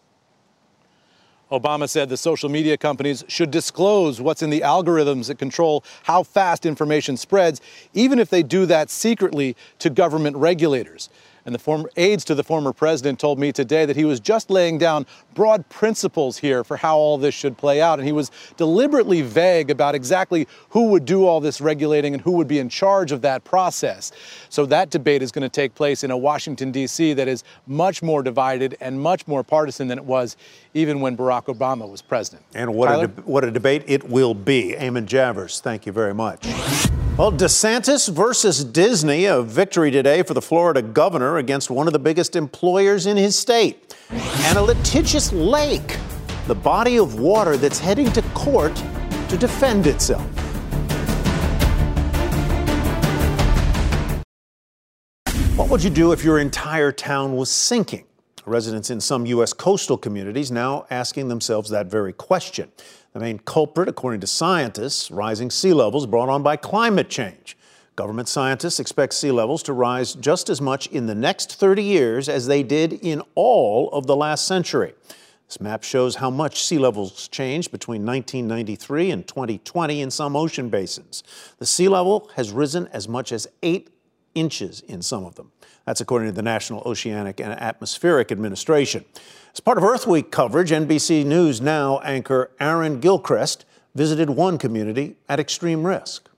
Obama said the social media companies should disclose what's in the algorithms that control how fast information spreads, even if they do that secretly to government regulators. And the former aides to the former president told me today that he was just laying down broad principles here for how all this should play out. And he was deliberately vague about exactly who would do all this regulating and who would be in charge of that process. So that debate is going to take place in a Washington, D C that is much more divided and much more partisan than it was even when Barack Obama was president. And what, a, de- what a debate it will be. Eamon Javers, thank you very much. Well, DeSantis versus Disney, a victory today for the Florida governor against one of the biggest employers in his state. And a litigious lake, the body of water that's heading to court to defend itself. What would you do if your entire town was sinking? Residents in some U S coastal communities now asking themselves that very question. The main culprit, according to scientists, rising sea levels brought on by climate change. Government scientists expect sea levels to rise just as much in the next thirty years as they did in all of the last century. This map shows how much sea levels changed between nineteen ninety-three and twenty twenty in some ocean basins. The sea level has risen as much as eight inches in some of them. That's according to the National Oceanic and Atmospheric Administration. As part of Earth Week coverage, N B C News Now anchor Aaron Gilchrist visited one community at extreme risk.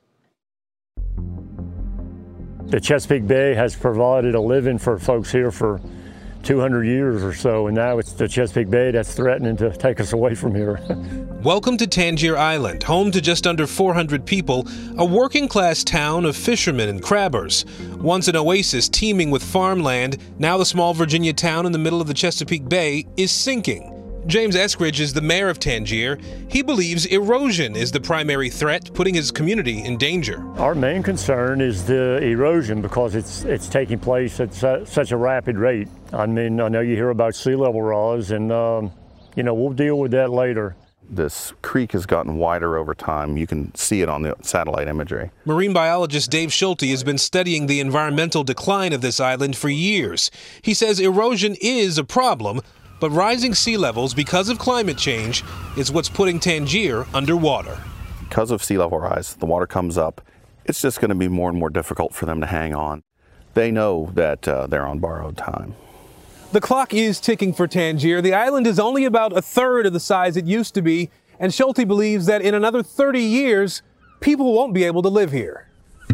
The Chesapeake Bay has provided a living for folks here for two hundred years or so, and now it's the Chesapeake Bay that's threatening to take us away from here. Welcome to Tangier Island, home to just under four hundred people, a working-class town of fishermen and crabbers. Once an oasis teeming with farmland, now the small Virginia town in the middle of the Chesapeake Bay is sinking. James Eskridge is the mayor of Tangier. He believes erosion is the primary threat, putting his community in danger. Our main concern is the erosion because it's it's taking place at su- such a rapid rate. I mean, I know you hear about sea level rise, and um, you know, we'll deal with that later. This creek has gotten wider over time. You can see it on the satellite imagery. Marine biologist Dave Schulte has been studying the environmental decline of this island for years. He says erosion is a problem, but rising sea levels because of climate change is what's putting Tangier underwater. Because of sea level rise, the water comes up. It's just going to be more and more difficult for them to hang on. They know that uh, they're on borrowed time. The clock is ticking for Tangier. The island is only about a third of the size it used to be, and Schulte believes that in another thirty years, people won't be able to live here.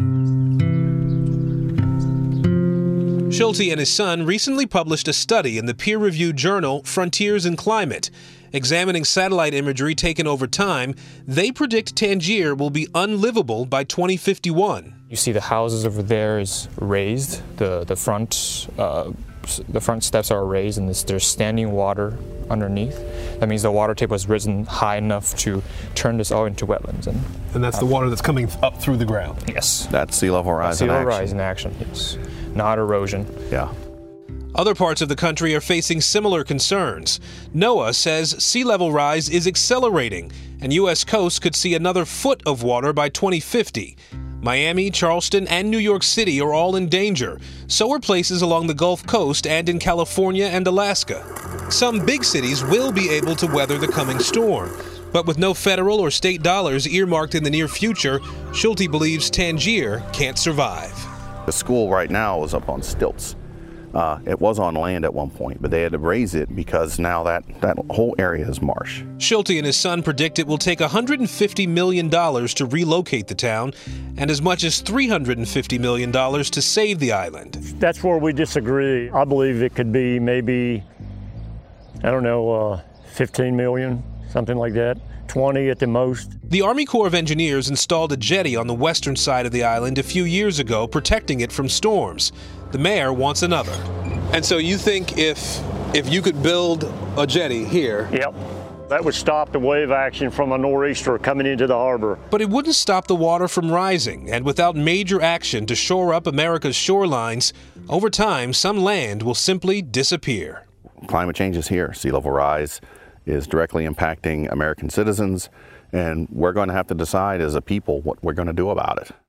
Schulte and his son recently published a study in the peer-reviewed journal Frontiers in Climate. Examining satellite imagery taken over time, they predict Tangier will be unlivable by twenty fifty-one. You see the houses over there is raised, the, the front uh, the front steps are raised, and this, there's standing water underneath. That means the water table has risen high enough to turn this all into wetlands. And, and that's the water that's coming up through the ground? Yes. That's sea level rise in action. Sea level rise in action, yes. Not erosion. Yeah. Other parts of the country are facing similar concerns. NOAA says sea level rise is accelerating, and U S coasts could see another foot of water by twenty fifty. Miami, Charleston, and New York City are all in danger. So are places along the Gulf Coast and in California and Alaska. Some big cities will be able to weather the coming storm. But with no federal or state dollars earmarked in the near future, Schulte believes Tangier can't survive. The school right now is up on stilts. Uh, it was on land at one point, but they had to raise it because now that, that whole area is marsh. Schulte and his son predict it will take one hundred fifty million dollars to relocate the town and as much as three hundred fifty million dollars to save the island. That's where we disagree. I believe it could be maybe, I don't know, uh, fifteen million, something like that. twenty at the most. The Army Corps of Engineers installed a jetty on the western side of the island a few years ago, protecting it from storms. The mayor wants another. And so you think if if you could build a jetty here... Yep. That would stop the wave action from a nor'easter coming into the harbor. But it wouldn't stop the water from rising, and without major action to shore up America's shorelines, over time, some land will simply disappear. Climate change is here. Sea level rise is directly impacting American citizens, and we're going to have to decide as a people what we're going to do about it.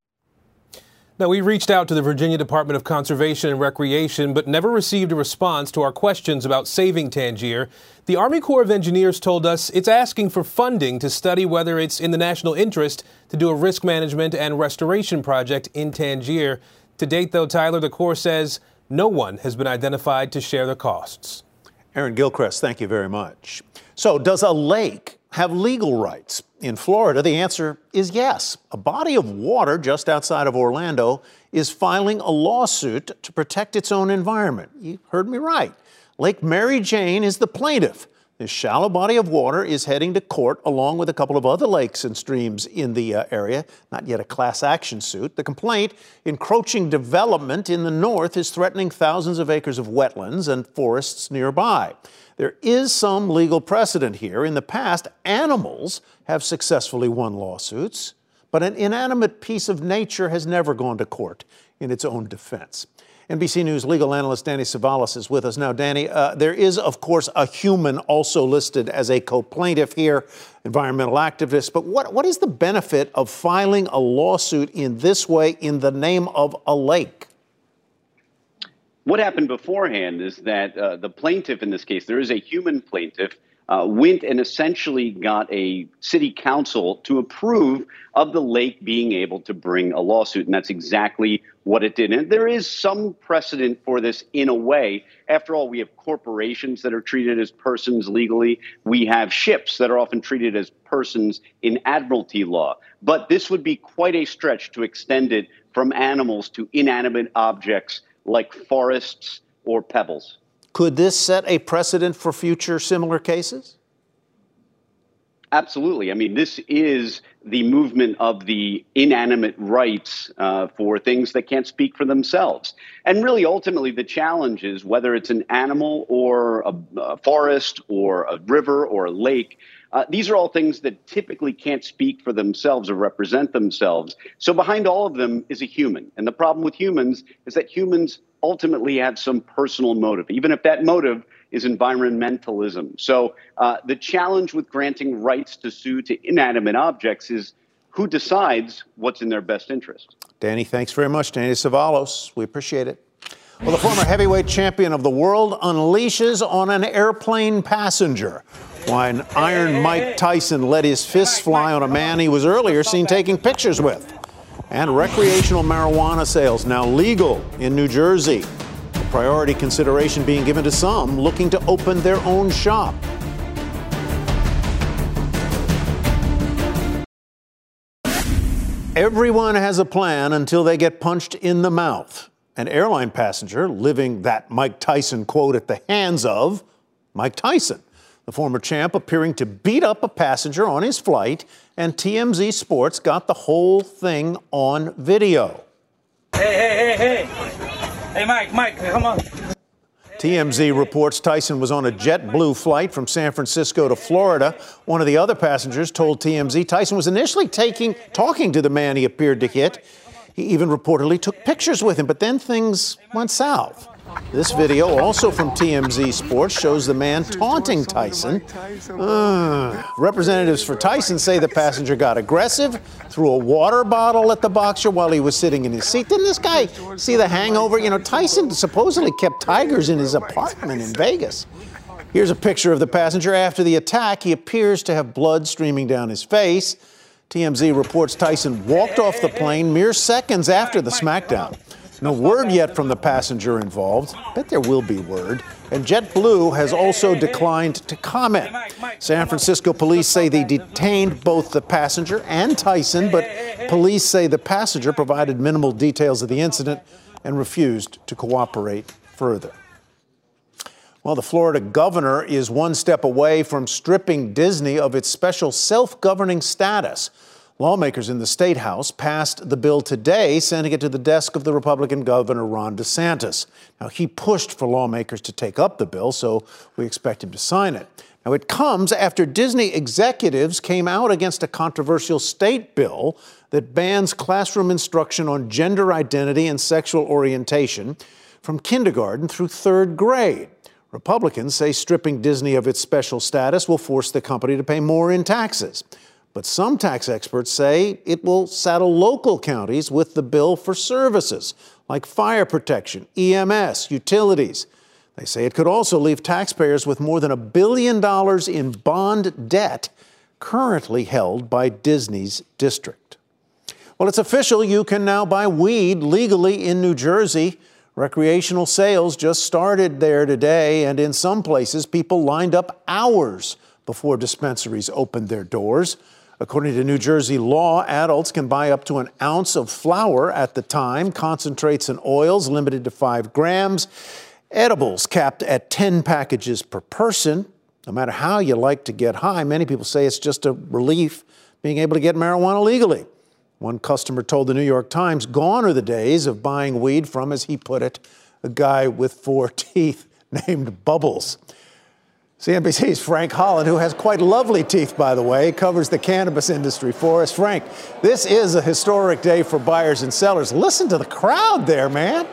Now, we reached out to the Virginia Department of Conservation and Recreation, but never received a response to our questions about saving Tangier. The Army Corps of Engineers told us it's asking for funding to study whether it's in the national interest to do a risk management and restoration project in Tangier. To date, though, Tyler, the Corps says no one has been identified to share the costs. Aaron Gilchrist, thank you very much. So, does a lake have legal rights? In Florida, the answer is yes. A body of water just outside of Orlando is filing a lawsuit to protect its own environment. You heard me right. Lake Mary Jane is the plaintiff. This shallow body of water is heading to court along with a couple of other lakes and streams in the uh, area. Not yet a class action suit. The complaint, encroaching development in the north, is threatening thousands of acres of wetlands and forests nearby. There is some legal precedent here. In the past, animals have successfully won lawsuits, but an inanimate piece of nature has never gone to court in its own defense. N B C News legal analyst Danny Savalas is with us now. Danny, uh, there is, of course, a human also listed as a co-plaintiff here, environmental activist. But what, what is the benefit of filing a lawsuit in this way in the name of a lake? What happened beforehand is that uh, the plaintiff in this case, there is a human plaintiff, uh, went and essentially got a city council to approve of the lake being able to bring a lawsuit. And that's exactly what it did. And there is some precedent for this in a way. After all, we have corporations that are treated as persons legally. We have ships that are often treated as persons in admiralty law. But this would be quite a stretch to extend it from animals to inanimate objects like forests or pebbles. Could this set a precedent for future similar cases? Absolutely. I mean, this is the movement of the inanimate rights uh, for things that can't speak for themselves. And really, ultimately, the challenge is whether it's an animal or a, a forest or a river or a lake. Uh, these are all things that typically can't speak for themselves or represent themselves. So behind all of them is a human. And the problem with humans is that humans ultimately have some personal motive, even if that motive is environmentalism. So uh, the challenge with granting rights to sue to inanimate objects is who decides what's in their best interest. Danny, thanks very much. Danny Cevallos, we appreciate it. Well, the former heavyweight champion of the world unleashes on an airplane passenger. Why an Iron Mike Tyson let his fists fly on a man he was earlier seen taking pictures with. And recreational marijuana sales now legal in New Jersey. A priority consideration being given to some looking to open their own shop. Everyone has a plan until they get punched in the mouth. An airline passenger living that Mike Tyson quote at the hands of Mike Tyson. The former champ appearing to beat up a passenger on his flight, and T M Z Sports got the whole thing on video. Hey, hey, hey, hey. Hey, Mike, Mike, come on. T M Z reports Tyson was on a JetBlue flight from San Francisco to Florida. One of the other passengers told T M Z Tyson was initially taking, talking to the man he appeared to hit. He even reportedly took pictures with him, but then things went south. This video, also from T M Z Sports, shows the man taunting Tyson. Uh, representatives for Tyson say the passenger got aggressive, threw a water bottle at the boxer while he was sitting in his seat. Didn't this guy see The Hangover? You know, Tyson supposedly kept tigers in his apartment in Vegas. Here's a picture of the passenger after the attack. He appears to have blood streaming down his face. T M Z reports Tyson walked off the plane mere seconds after the smackdown. No word yet from the passenger involved. Bet there will be word. And JetBlue has also declined to comment. San Francisco police say they detained both the passenger and Tyson, but police say the passenger provided minimal details of the incident and refused to cooperate further. Well, the Florida governor is one step away from stripping Disney of its special self-governing status. Lawmakers in the State House passed the bill today, sending it to the desk of the Republican Governor Ron DeSantis. Now, he pushed for lawmakers to take up the bill, so we expect him to sign it. Now, it comes after Disney executives came out against a controversial state bill that bans classroom instruction on gender identity and sexual orientation from kindergarten through third grade. Republicans say stripping Disney of its special status will force the company to pay more in taxes. But some tax experts say it will saddle local counties with the bill for services like fire protection, E M S, utilities. They say it could also leave taxpayers with more than a billion dollars in bond debt currently held by Disney's district. Well, it's official. You can now buy weed legally in New Jersey. Recreational sales just started there today, and in some places, people lined up hours before dispensaries opened their doors. According to New Jersey law, adults can buy up to an ounce of flower at the time, concentrates and oils limited to five grams, edibles capped at ten packages per person. No matter how you like to get high, many people say it's just a relief being able to get marijuana legally. One customer told the New York Times, gone are the days of buying weed from, as he put it, a guy with four teeth named Bubbles. C N B C's Frank Holland, who has quite lovely teeth, by the way, covers the cannabis industry for us. Frank, this is a historic day for buyers and sellers. Listen to the crowd there, man.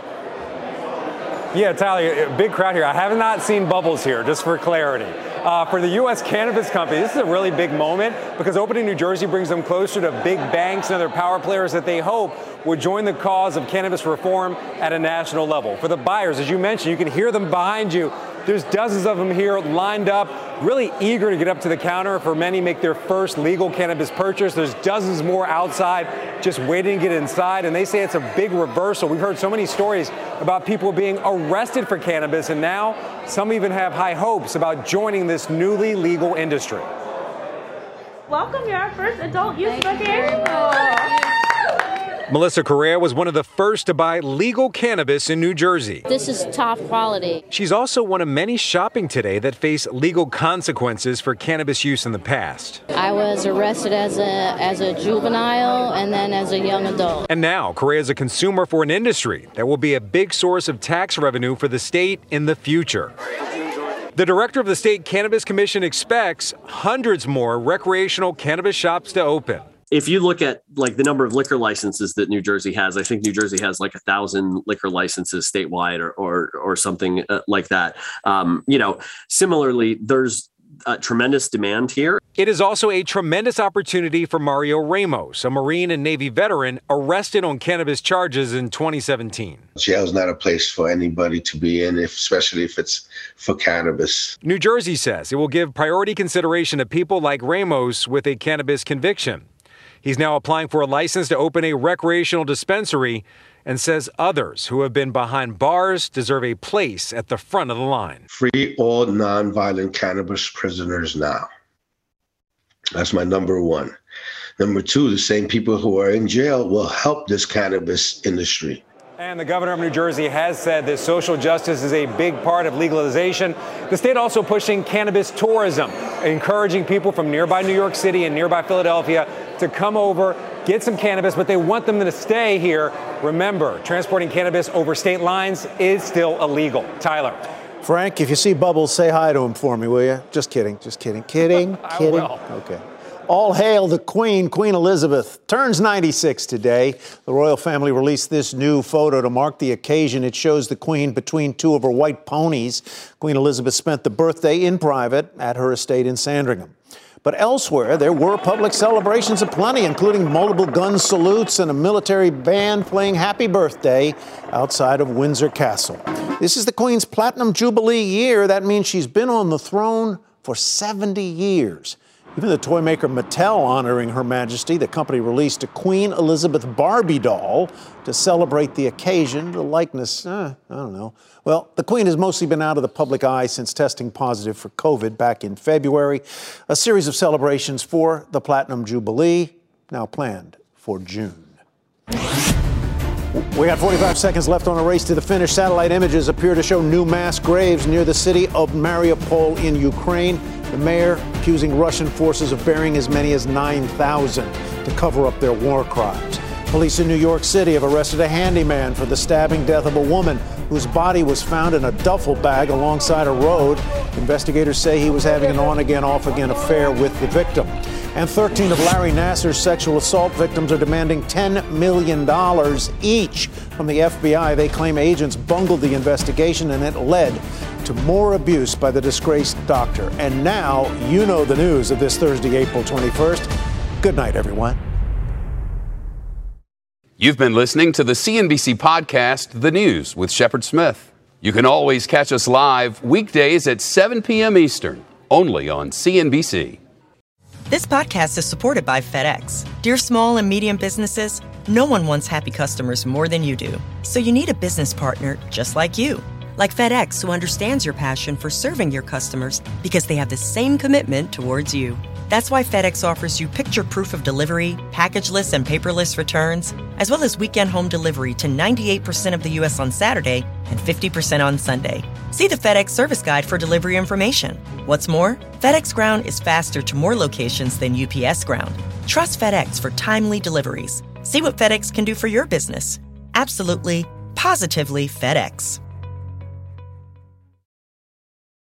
Yeah, Tyler, big crowd here. I have not seen Bubbles here, just for clarity. Uh, for the U S cannabis company, this is a really big moment because opening New Jersey brings them closer to big banks and other power players that they hope would join the cause of cannabis reform at a national level. For the buyers, as you mentioned, you can hear them behind you. There's dozens of them here lined up, really eager to get up to the counter. For many, make their first legal cannabis purchase. There's dozens more outside just waiting to get inside, and they say it's a big reversal. We've heard so many stories about people being arrested for cannabis, and now some even have high hopes about joining this newly legal industry. Welcome, you're our first adult use recreation. Melissa Correa was one of the first to buy legal cannabis in New Jersey. This is top quality. She's also one of many shopping today that face legal consequences for cannabis use in the past. I was arrested as a as a juvenile and then as a young adult. And now Correa is a consumer for an industry that will be a big source of tax revenue for the state in the future. The director of the State Cannabis Commission expects hundreds more recreational cannabis shops to open. If you look at like the number of liquor licenses that New Jersey has, I think New Jersey has like a thousand liquor licenses statewide or or, or something uh, like that. Um, you know, similarly, there's a tremendous demand here. It is also a tremendous opportunity for Mario Ramos, a Marine and Navy veteran arrested on cannabis charges in twenty seventeen. Jail's not a place for anybody to be in, if, especially if it's for cannabis. New Jersey says it will give priority consideration to people like Ramos with a cannabis conviction. He's now applying for a license to open a recreational dispensary and says others who have been behind bars deserve a place at the front of the line. Free all nonviolent cannabis prisoners now. That's my number one. Number two, the same people who are in jail will help this cannabis industry. And the governor of New Jersey has said that social justice is a big part of legalization. The state also pushing cannabis tourism, encouraging people from nearby New York City and nearby Philadelphia to come over, get some cannabis, but they want them to stay here. Remember, transporting cannabis over state lines is still illegal. Tyler. Frank, if you see Bubbles, say hi to him for me, will you? Just kidding, just kidding. Kidding, I kidding. will. Okay. All hail the Queen. Queen Elizabeth turns ninety-six today. The royal family released this new photo to mark the occasion. It shows the Queen between two of her white ponies. Queen Elizabeth spent the birthday in private at her estate in Sandringham. But elsewhere, there were public celebrations aplenty, including multiple gun salutes and a military band playing Happy Birthday outside of Windsor Castle. This is the Queen's Platinum Jubilee year. That means she's been on the throne for seventy years. Even the toy maker Mattel honoring Her Majesty. The company released a Queen Elizabeth Barbie doll to celebrate the occasion. The likeness, eh, I don't know. Well, the Queen has mostly been out of the public eye since testing positive for COVID back in February. A series of celebrations for the Platinum Jubilee now planned for June. We got forty-five seconds left on a race to the finish. Satellite images appear to show new mass graves near the city of Mariupol in Ukraine. The mayor accusing Russian forces of burying as many as nine thousand to cover up their war crimes. Police in New York City have arrested a handyman for the stabbing death of a woman whose body was found in a duffel bag alongside a road. Investigators say he was having an on-again, off-again affair with the victim. And thirteen of Larry Nassar's sexual assault victims are demanding ten million dollars each from the F B I. They claim agents bungled the investigation and it led to more abuse by the disgraced doctor. And now you know the news of this Thursday, April twenty-first. Good night, everyone. You've been listening to the C N B C podcast, The News with Shepard Smith. You can always catch us live weekdays at seven p.m. Eastern, only on C N B C. This podcast is supported by FedEx. Dear small and medium businesses, no one wants happy customers more than you do. So you need a business partner just like you. Like FedEx, who understands your passion for serving your customers because they have the same commitment towards you. That's why FedEx offers you picture proof of delivery, packageless and paperless returns, as well as weekend home delivery to ninety-eight percent of the U S on Saturday and fifty percent on Sunday. See the FedEx service guide for delivery information. What's more, FedEx Ground is faster to more locations than U P S Ground. Trust FedEx for timely deliveries. See what FedEx can do for your business. Absolutely, positively FedEx.